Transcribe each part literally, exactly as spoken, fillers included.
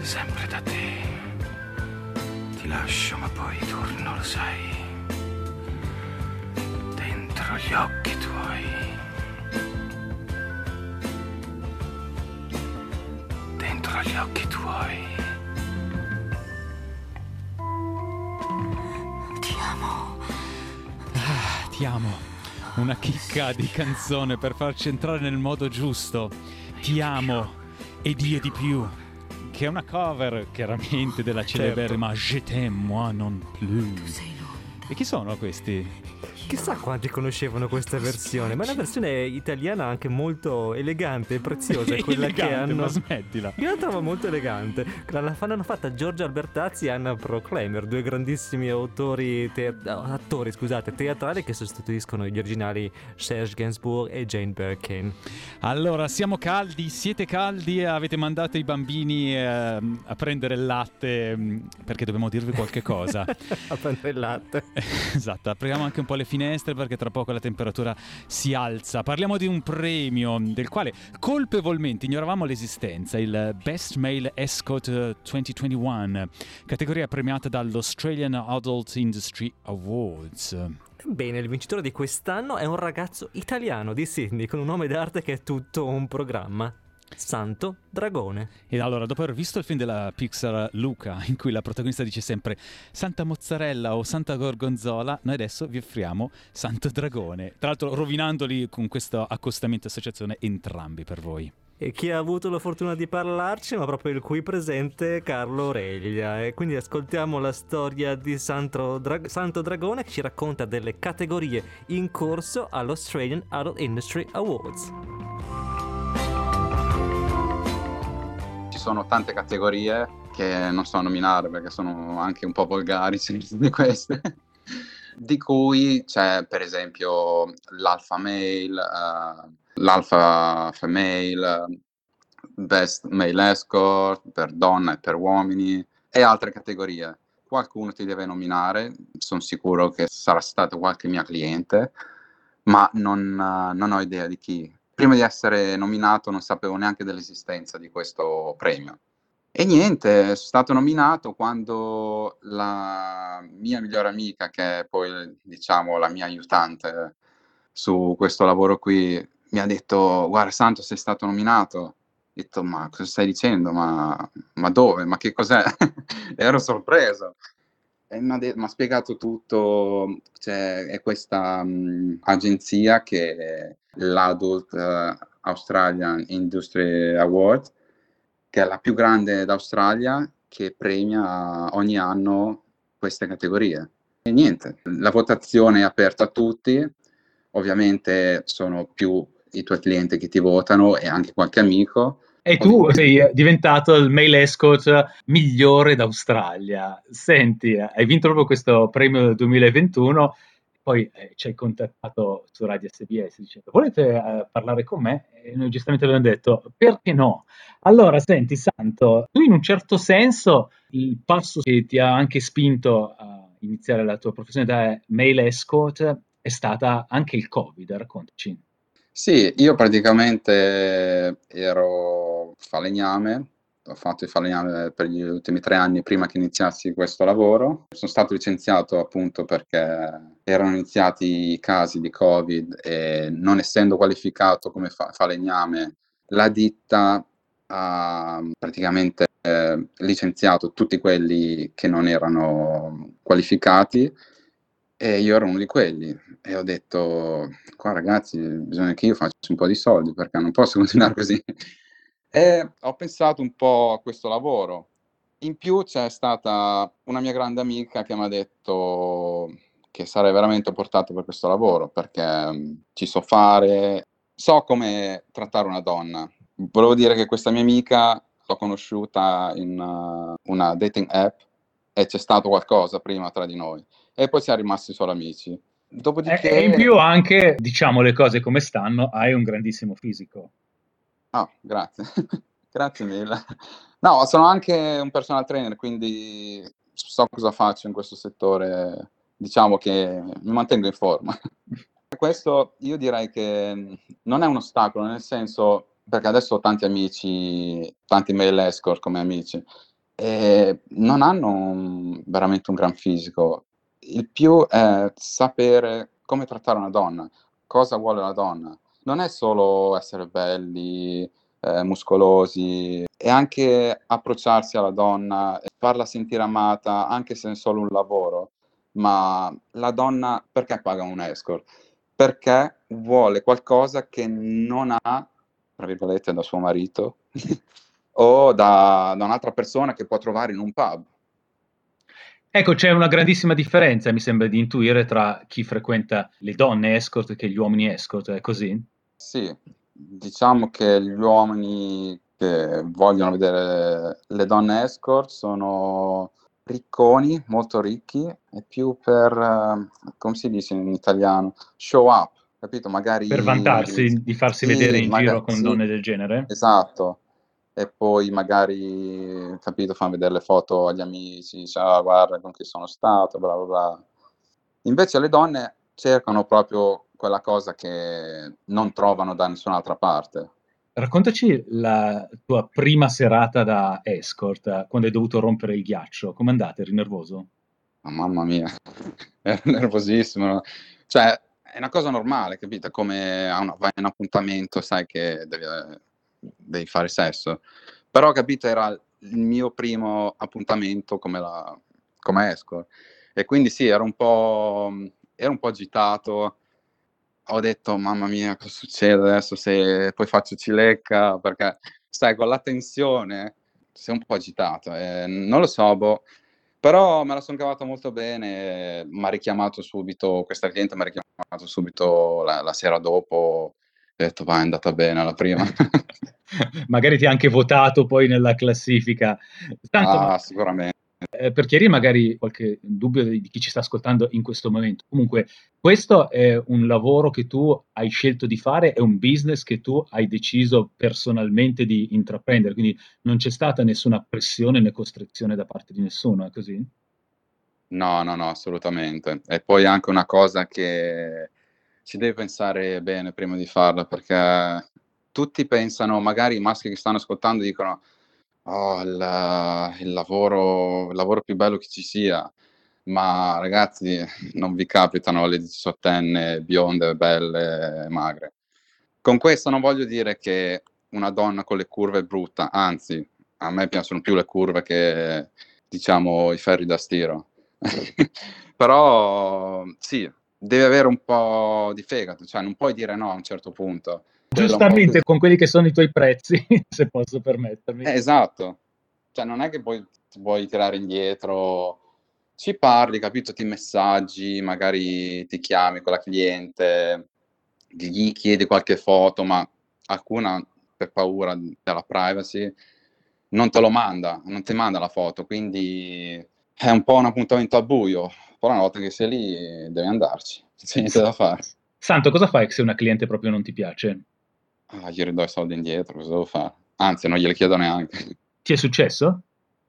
sempre da te. Ti lascio ma poi torno, lo sai. Dentro gli occhi tuoi. Dentro gli occhi tuoi. Ti amo. Ah, ti amo. Una chicca di canzone per farci entrare nel modo giusto. Ti amo ed io di più. Che è una cover chiaramente della celeberrima Je t'aime moi non plus. E chi sono questi? Chissà quanti conoscevano questa versione, ma è una versione italiana anche molto elegante e preziosa, è quella Elegante, che hanno. ma smettila. Io la trovo molto elegante. La la fan- hanno fatta Giorgio Albertazzi e Anna Proclemer, due grandissimi autori te- no, attori, scusate, teatrali che sostituiscono gli originali Serge Gainsbourg e Jane Birkin. Allora, siamo caldi, siete caldi e avete mandato i bambini eh, a prendere il latte mh, perché dobbiamo dirvi qualche cosa. A prendere il latte. Esatto, apriamo anche un po' le finestre perché tra poco la temperatura si alza. Parliamo di un premio del quale colpevolmente ignoravamo l'esistenza, il Best Male Escort duemilaventuno, categoria premiata dall'Australian Adult Industry Awards. Bene, il vincitore di quest'anno è un ragazzo italiano di Sydney con un nome d'arte che è tutto un programma. Santo Dragone. E allora, dopo aver visto il film della Pixar Luca, in cui la protagonista dice sempre Santa Mozzarella o Santa Gorgonzola, noi adesso vi offriamo Santo Dragone. Tra l'altro rovinandoli con questo accostamento associazione entrambi per voi. E chi ha avuto la fortuna di parlarci, ma proprio il qui presente Carlo Reglia. E quindi ascoltiamo la storia di Santo, Dra- Santo Dragone che ci racconta delle categorie in corso all'Australian Adult Industry Awards. Ci sono tante categorie che non so nominare perché sono anche un po' volgari di queste, di cui c'è per esempio l'alpha male, uh, l'alpha female, best male escort per donna e per uomini e altre categorie. Qualcuno ti deve nominare, sono sicuro che sarà stato qualche mia cliente, ma non, uh, non ho idea di chi. Prima di essere nominato non sapevo neanche dell'esistenza di questo premio. E niente, sono stato nominato quando la mia migliore amica, che è poi diciamo la mia aiutante su questo lavoro qui, mi ha detto guarda Santo sei stato nominato. Ho detto ma cosa stai dicendo? Ma, ma dove? Ma che cos'è? Ero sorpreso. E mi ha de- m'ha spiegato tutto, cioè, è questa mh, agenzia che è l'Adult eh, Australian Industry Award, che è la più grande d'Australia, che premia ogni anno queste categorie. E niente, la votazione è aperta a tutti, ovviamente sono più i tuoi clienti che ti votano e anche qualche amico. E tu sei diventato il male escort migliore d'Australia. Senti, hai vinto proprio questo premio del duemilaventuno, poi eh, ci hai contattato su Radio S B S dicendo volete eh, parlare con me? E noi giustamente abbiamo detto perché no? Allora, senti Santo, tu in un certo senso il passo che ti ha anche spinto a iniziare la tua professione da male escort è stata anche il Covid, raccontaci. Sì, io praticamente ero falegname, ho fatto il falegname per gli ultimi tre anni prima che iniziassi questo lavoro. Sono stato licenziato appunto perché erano iniziati i casi di Covid e non essendo qualificato come fa- falegname, la ditta ha praticamente eh, licenziato tutti quelli che non erano qualificati e io ero uno di quelli e ho detto, qua ragazzi, bisogna che io faccia un po' di soldi perché non posso continuare così. E ho pensato un po' a questo lavoro. In più c'è stata una mia grande amica che mi ha detto che sarei veramente portato per questo lavoro perché mh, ci so fare, so come trattare una donna. Volevo dire che questa mia amica l'ho conosciuta in uh, una dating app e c'è stato qualcosa prima tra di noi e poi siamo rimasti solo amici. Dopodiché... E in più anche, diciamo le cose come stanno, hai un grandissimo fisico. Ah, grazie. Grazie mille. No, sono anche un personal trainer, quindi so cosa faccio in questo settore. Diciamo che mi mantengo in forma. Questo io direi che non è un ostacolo, nel senso, perché adesso ho tanti amici, tanti male escort come amici, e non hanno un- veramente un gran fisico. Il più è sapere come trattare una donna, cosa vuole la donna. Non è solo essere belli, eh, muscolosi, è anche approcciarsi alla donna e farla sentire amata, anche se è solo un lavoro. Ma la donna perché paga un escort? Perché vuole qualcosa che non ha, tra virgolette, da suo marito o da, da un'altra persona che può trovare in un pub. Ecco, c'è una grandissima differenza, mi sembra di intuire, tra chi frequenta le donne escort che gli uomini escort, è così? Sì, diciamo che gli uomini che vogliono vedere le donne escort sono ricconi, molto ricchi, e più per, eh, come si dice in italiano, show up, capito? Per Magari vantarsi di farsi vedere sì, in magari giro con sì, donne del genere? esatto. E poi magari, capito, fanno vedere le foto agli amici, dice, "Ah, guarda con chi sono stato, bla bla bla." Invece le donne cercano proprio quella cosa che non trovano da nessun'altra parte. Raccontaci la tua prima serata da escort, eh, quando hai dovuto rompere il ghiaccio. Com'è andata? Eri nervoso? Ma mamma mia, ero nervosissimo. Cioè, è una cosa normale, capito? Come a una vai a un appuntamento, sai che devi ehm, devi fare sesso. Però, capito, era il mio primo appuntamento come la come escort. E quindi sì, ero un po' mhmm, ero un po' agitato. Ho detto: "Mamma mia, cosa succede adesso se poi faccio cilecca?" Perché sai con la tensione sei un po' agitato, ehm, non lo so, boh, però me la son cavata molto bene, m'ha richiamato subito questa cliente m'ha richiamato subito la la sera dopo, ho detto: "Va, è andata bene la prima." Magari ti ha anche votato poi nella classifica. Tanto, ma Ah, sicuramen Ehm, per chiarire magari qualche dubbio di di chi ci sta ascoltando in questo momento. Comunque, questo è un lavoro che tu hai scelto di fare, è un business che tu hai deciso personalmente di intraprendere, quindi non c'è stata nessuna pressione né costrizione da parte di nessuno, è così? No, no, no, assolutamente. E poi anche una cosa che ci devi pensare bene prima di farla, perché tutti pensano, magari i maschi che stanno ascoltando dicono: "Oh, il il lavoro il lavoro più bello che ci sia." Ma ragazzi, non vi capitano le diciottenne bionde, belle, magre. Con questo non voglio dire che una donna con le curve è brutta, anzi, a me piacciono più le curve che, diciamo, i ferri da stiro. Però sì, devi avere un po' di fegato, cioè non puoi dire no a un certo punto. Quella un po' più Giustamente con quelli che sono i tuoi prezzi, se posso permettermi. eh, esatto. Cioè non è che poi ti vuoi tirare indietro, ci parli, capito, ti messaggi, magari ti chiami con la cliente, gli chiedi qualche foto, ma alcuna per paura della privacy non te lo manda, non ti manda la foto, quindi è un po' un appuntamento a buio, però una volta che sei lì devi andarci, non c'è niente S da fare. Santo, cosa fai se una cliente proprio non ti piace? Ah, gli ridò i soldi indietro, cosa devo fare? Anzi, non glieli chiedo neanche. Ti è successo?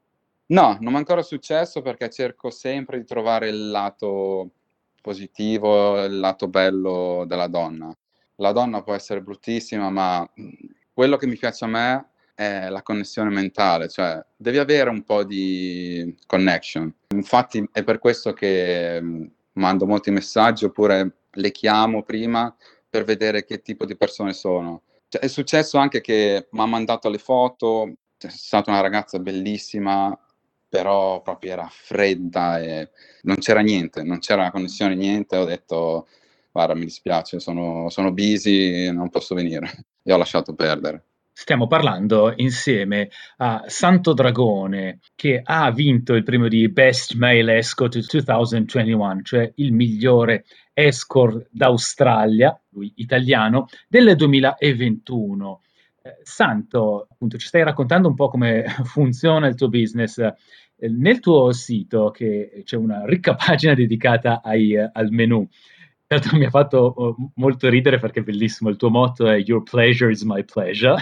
No, non m'è ancora successo perché cerco sempre di trovare il lato positivo, il lato bello della donna. La donna può essere bruttissima, ma, mhmm, quello che mi piace a me è la connessione mentale, cioè devi avere un po' di connection. Infatti è per questo che, mhmm, mando molti messaggi oppure le chiamo prima per vedere che tipo di persone sono. Cioè è successo anche che m'ha mandato le foto, c'è stata una ragazza bellissima, però proprio era fredda e non c'era niente, non c'era connessione, niente. Ho detto: "Guarda, mi dispiace, sono sono busy, non posso venire." E ho lasciato perdere. Stiamo parlando insieme a Santo Dragone, che ha vinto il premio di Best Male Escort duemilaventuno, cioè il migliore escort d'Australia, lui italiano, del duemilaventuno. Eh, Santo, appunto, ci stai raccontando un po' come funziona il tuo business. Eh, Nel tuo sito, che c'è una ricca pagina dedicata ai, eh, al menù, tra l'altro mi ha fatto oh, molto ridere perché è bellissimo, il tuo motto è Your pleasure is my pleasure.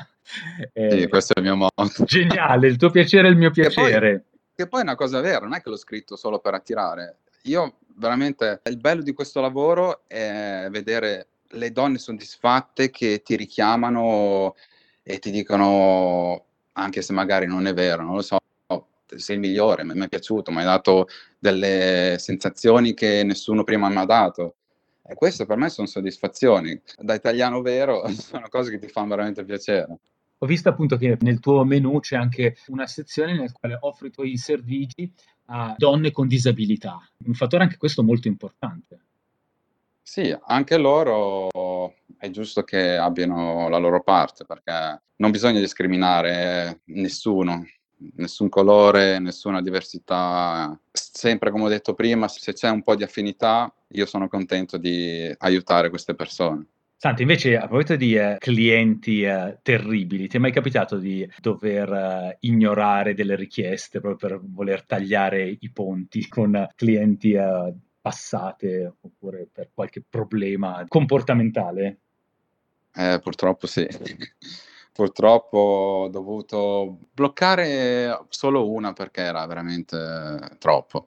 Sì, Eh, questo è il mio motto. geniale, il tuo piacere è il mio Che poi piacere. che poi è una cosa vera, non è che l'ho scritto solo per attirare. Io veramente il bello di questo lavoro è vedere le donne soddisfatte che ti richiamano e ti dicono, anche se magari non è vero, non lo so, sei il migliore, mi è piaciuto, mi hai dato delle sensazioni che nessuno prima mi ha dato. E questo per me sono soddisfazioni. Da italiano vero sono cose che ti fanno veramente piacere. Ho visto appunto che nel tuo menu c'è anche una sezione nel quale offri i tuoi servigi a donne con disabilità, un fattore anche questo molto importante. Sì, anche loro è giusto che abbiano la loro parte, perché non bisogna discriminare nessuno, nessun colore, nessuna diversità. Sempre come ho detto prima, se c'è un po' di affinità, io sono contento di aiutare queste persone. Senti, invece a proposito di eh, clienti eh, terribili, ti è mai capitato di dover eh, ignorare delle richieste proprio per voler tagliare i ponti con eh, clienti eh, passate oppure per qualche problema comportamentale? Eh, purtroppo sì. Purtroppo ho dovuto bloccare solo una perché era veramente troppo.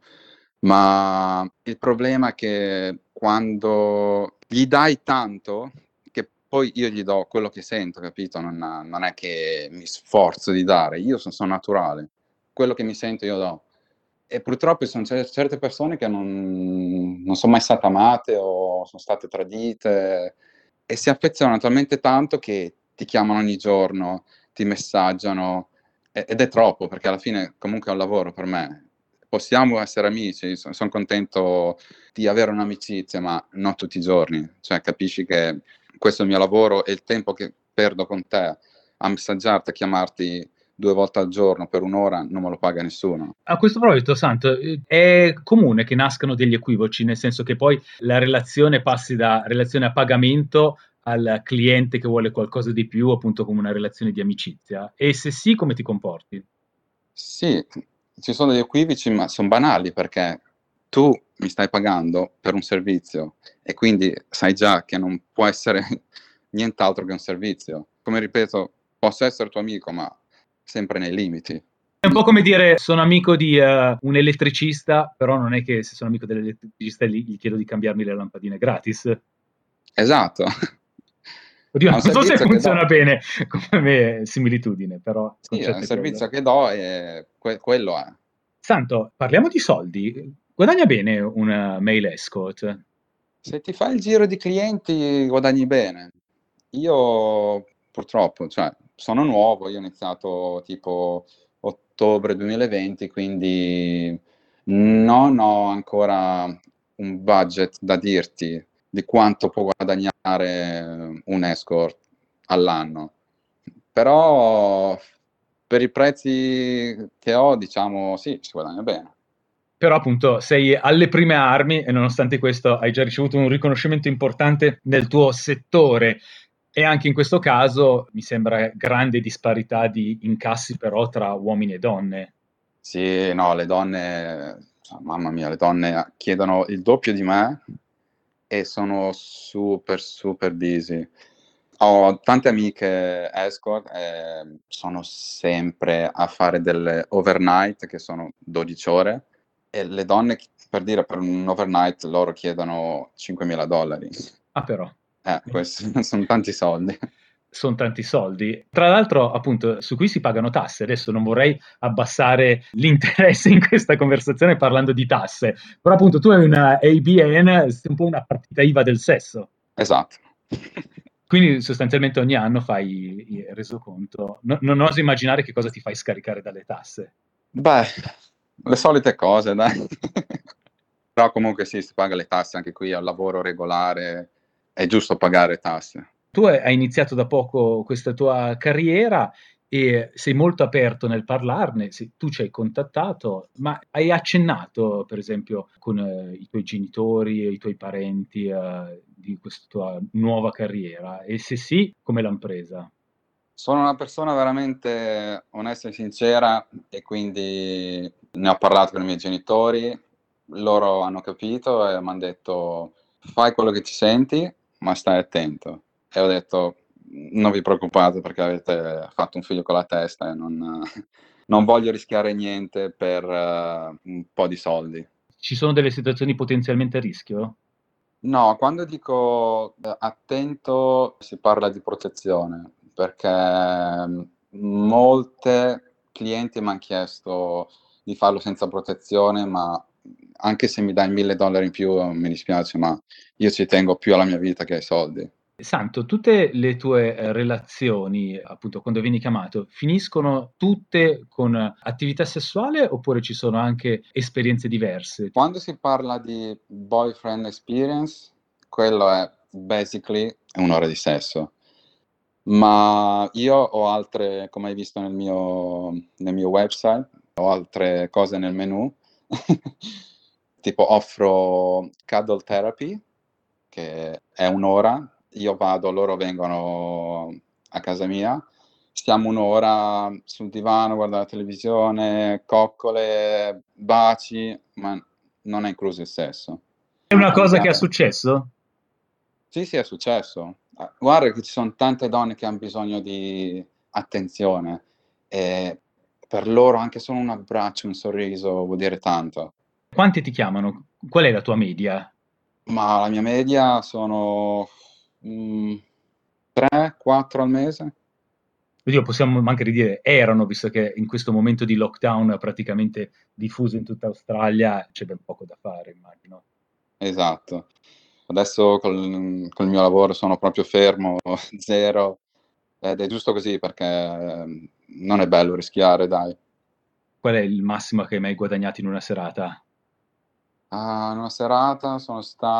Ma il problema è che quando gli dai tanto, che poi io gli do quello che sento, capito? Non, non è che mi sforzo di dare, io sono, sono naturale. Quello che mi sento io do. E purtroppo ci sono cer- certe persone che non, non sono mai state amate o sono state tradite e si affezionano talmente tanto che ti chiamano ogni giorno, ti messaggiano e- ed è troppo perché alla fine comunque è un lavoro per me. Possiamo essere amici, sono son contento di avere un'amicizia, ma non tutti i giorni. Cioè, capisci che questo è il mio lavoro e il tempo che perdo con te a messaggiarti, a chiamarti due volte al giorno per un'ora non me lo paga nessuno. A questo proposito, Santo, eh, è comune che nascano degli equivoci, nel senso che poi la relazione passi da relazione a pagamento al cliente che vuole qualcosa di più, appunto come una relazione di amicizia. E se sì, come ti comporti? Sì, ci sono degli equivoci, ma son banali perché tu mi stai pagando per un servizio e quindi sai già che non può essere nient'altro che un servizio. Come ripeto, posso essere tuo amico, ma sempre nei limiti. È un po' come dire sono amico di eh, un elettricista, però non è che se sono amico dell'elettricista gli, gli chiedo di cambiarmi le lampadine gratis. Esatto. Oddio, È non un so se servizio che do. funziona bene come similitudine, però il Sì, è un concetto è quello. servizio che do e que quello è. Santo, parliamo di soldi. Guadagna bene una mail escort? Se ti fai il giro di clienti guadagni bene. Io purtroppo, cioè, sono nuovo, io ho iniziato tipo ottobre duemilaventi, quindi non ho ancora un budget da dirti di quanto può guadagnare un escort all'anno. Però per i prezzi che ho, diciamo, sì, si guadagna bene. Però appunto sei alle prime armi e nonostante questo hai già ricevuto un riconoscimento importante nel tuo settore e anche in questo caso mi sembra grande disparità di incassi però tra uomini e donne. Sì, no, le donne, cioè, mamma mia, le donne chiedono il doppio di me e sono super, super busy. Ho tante amiche escort e sono sempre a fare delle overnight che sono dodici ore e le donne, per dire, per un overnight loro chiedono cinquemila dollari. Ah però, Eh, questi sono tanti soldi. sono tanti soldi. Tra l'altro, appunto, su cui si pagano tasse. Adesso non vorrei abbassare l'interesse in questa conversazione parlando di tasse, però appunto tu hai una A B N, sei un po' una partita I V A del sesso. Esatto. Quindi sostanzialmente ogni anno fai il resoconto. No- non oso immaginare che cosa ti fai scaricare dalle tasse. Beh, le solite cose, dai. Però comunque sì, si paga le tasse anche qui, è un lavoro regolare, è giusto pagare tasse. Tu hai iniziato da poco questa tua carriera e sei molto aperto nel parlarne, sì, tu ci hai contattato, ma hai accennato, per esempio, con eh, i tuoi genitori e i tuoi parenti eh, di questa tua nuova carriera? E se sì, come l'hanno presa? Sono una persona veramente onesta e sincera e quindi ne ho parlato con i miei genitori, loro hanno capito e m'han detto: "Fai quello che ti senti, ma stai attento". E ho detto: "Non vi preoccupate perché avete fatto un figlio con la testa e non non voglio rischiare niente per eh, un po' di soldi". Ci sono delle situazioni potenzialmente a rischio? No, quando dico, ehm, attento si parla di protezione, perché, mhmm, molte clienti m'han chiesto di farlo senza protezione, ma anche se mi dai mille dollari in più mi dispiace, ma io ci tengo più alla mia vita che ai soldi. Santo, tutte le tue eh, relazioni, appunto, quando vieni chiamato, finiscono tutte con attività sessuale oppure ci sono anche esperienze diverse? Quando si parla di boyfriend experience, quello è basically un'ora di sesso. Ma io ho altre, come hai visto nel mio, nel mio website, ho altre cose nel menu. Tipo offro cuddle therapy, che è un'ora. Io vado, loro vengono a casa mia, stiamo un'ora sul divano, guardare la televisione, coccole, baci, ma non è incluso il sesso. È una cosa Eh, che è successo? Sì, sì, è successo. Eh, Guarda che ci sono tante donne che hanno bisogno di attenzione e per loro anche solo un abbraccio, un sorriso vuol dire tanto. Quanti ti chiamano? Qual è la tua media? Ma la mia media sono tre quattro al mese. Oddio, possiamo anche ridire erano, visto che in questo momento di lockdown praticamente diffuso in tutta Australia c'è ben poco da fare, immagino. Esatto. Adesso col, col mio lavoro sono proprio fermo, zero, ed è giusto così perché eh, non è bello rischiare, dai. Qual è il massimo che hai mai guadagnato in una serata? Ah, in una serata sono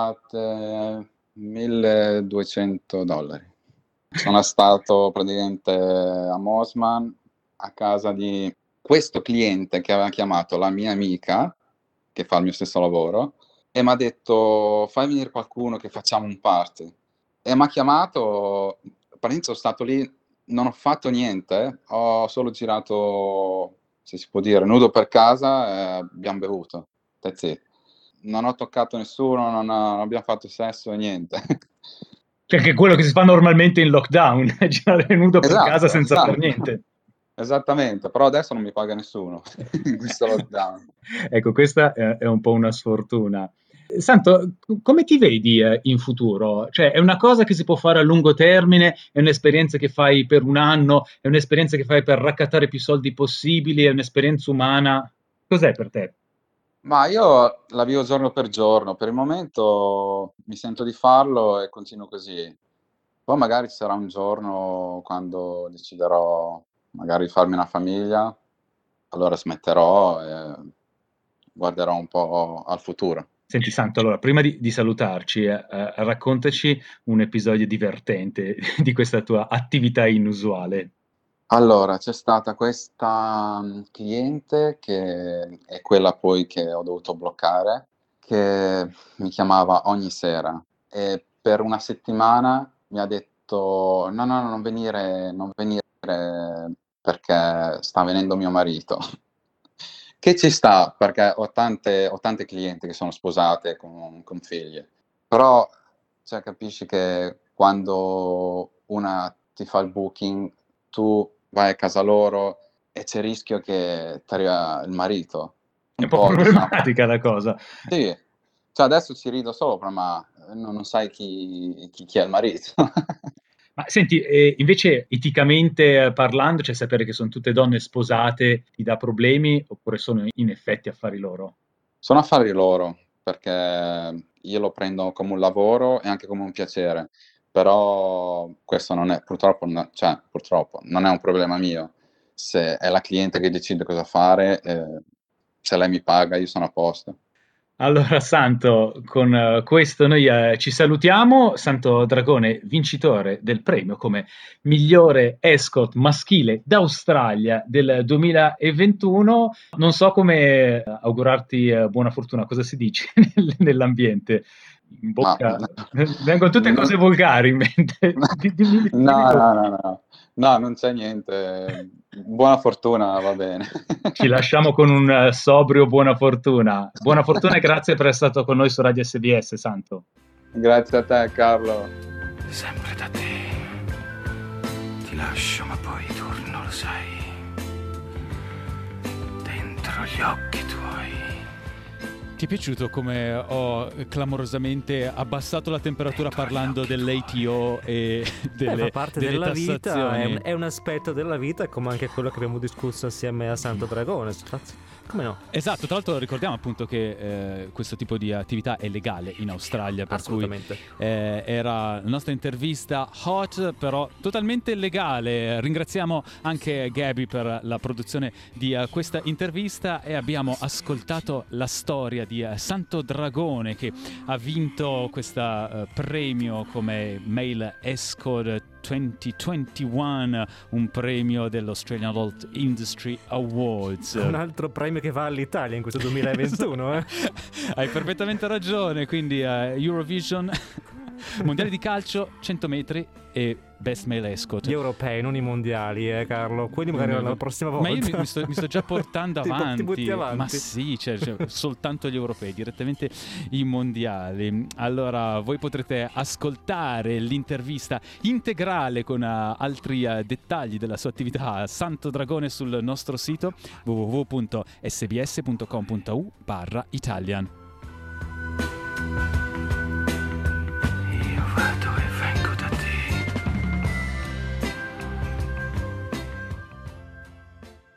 state milleduecento dollari. Sono stato praticamente a Mosman a casa di questo cliente che aveva chiamato la mia amica che fa il mio stesso lavoro e mi ha detto fai venire qualcuno che facciamo un party e mi ha chiamato, praticamente sono stato lì, non ho fatto niente, ho solo girato, se si può dire, nudo per casa e abbiamo bevuto, that's it. Non ho toccato nessuno, non, ho, non abbiamo fatto sesso e niente. Che è quello che si fa normalmente in lockdown, girare nudo per Esatto, casa senza esatto. fare niente. Esattamente, però adesso non mi paga nessuno in questo lockdown. Ecco, questa è, è un po' una sfortuna. Santo, come ti vedi eh, in futuro? Cioè, è una cosa che si può fare a lungo termine, è un'esperienza che fai per un anno, è un'esperienza che fai per raccattare più soldi possibili, è un'esperienza umana? Cos'è per te? Ma io la vivo giorno per giorno, per il momento mi sento di farlo e continuo così. Poi magari ci sarà un giorno quando deciderò magari di farmi una famiglia, allora smetterò e guarderò un po' al futuro. Senti, Santo, allora, prima di, di salutarci, eh, eh, raccontaci un episodio divertente di questa tua attività inusuale. Allora, c'è stata questa mm, cliente che è quella poi che ho dovuto bloccare, che mi chiamava ogni sera e per una settimana mi ha detto no, no, no, non venire, non venire perché sta venendo mio marito. Che ci sta, perché ho tante, ho tante clienti che sono sposate con, con figli, però cioè, capisci che quando una ti fa il booking, tu vai a casa loro e c'è il rischio che ti arriva il marito. È un Un po' po', diciamo. problematica la cosa. Sì, cioè adesso ci rido sopra, ma non, non sai chi, chi, chi è il marito. Ma senti, eh, invece eticamente eh, parlando, cioè sapere che sono tutte donne sposate ti dà problemi oppure sono in effetti affari loro? Sono affari loro, perché io lo prendo come un lavoro e anche come un piacere, però questo non è, purtroppo, no- cioè, purtroppo, non è un problema mio. Se è la cliente che decide cosa fare, eh, se lei mi paga, io sono a posto. Allora, Santo, con eh, questo noi eh, ci salutiamo. Santo Dragone, vincitore del premio come migliore escort maschile d'Australia del duemilaventuno. Non so come eh, augurarti eh, buona fortuna, cosa si dice nel- nell'ambiente? In Ma bocca vengono tutte no, cose volgari in mente. Di- Dimmi, dimmi no, tu. no, no, no, no, non c'è niente. Buona fortuna, va bene. Ci lasciamo con un eh, sobrio buona fortuna. Buona fortuna e grazie per essere stato con noi su Radio S B S, Santo. Grazie a te, Carlo. Sempre da te. Ti lascio, ma poi torno, lo sai. Dentro gli occhi tuoi. Ti è piaciuto come ho clamorosamente abbassato la temperatura parlando dell'A T O e delle, Eh, fa parte delle della vita, tassazioni? è un, è un aspetto della vita come anche quello che abbiamo discusso assieme a Santo Dragone. Come no? Esatto, tra l'altro ricordiamo appunto che eh, questo tipo di attività è legale in Australia, per cui Assolutamente. eh, era la nostra intervista hot, però totalmente legale. Ringraziamo anche Gabby per la produzione di uh, questa intervista, e abbiamo ascoltato la storia di uh, Santo Dragone, che ha vinto questo uh, premio come Male Escort duemilaventuno, un premio dell'Australian Adult Industry Awards. Un altro premio che va all'Italia in questo duemilaventuno, eh? Hai perfettamente ragione, quindi uh, Eurovision, mondiali di calcio, cento metri e Best Male Escort. Gli europei, non i mondiali, eh Carlo. Quelli magari Ma- la prossima volta. Ma io mi, mi sto, mi sto già portando Ti bu- avanti. ti butti avanti. Ma sì, cioè, cioè, soltanto gli europei, direttamente i mondiali. Allora, voi potrete ascoltare l'intervista integrale con uh, altri uh, dettagli della sua attività a Santo Dragone sul nostro sito w w w punto s b s punto com punto a u barra Italian.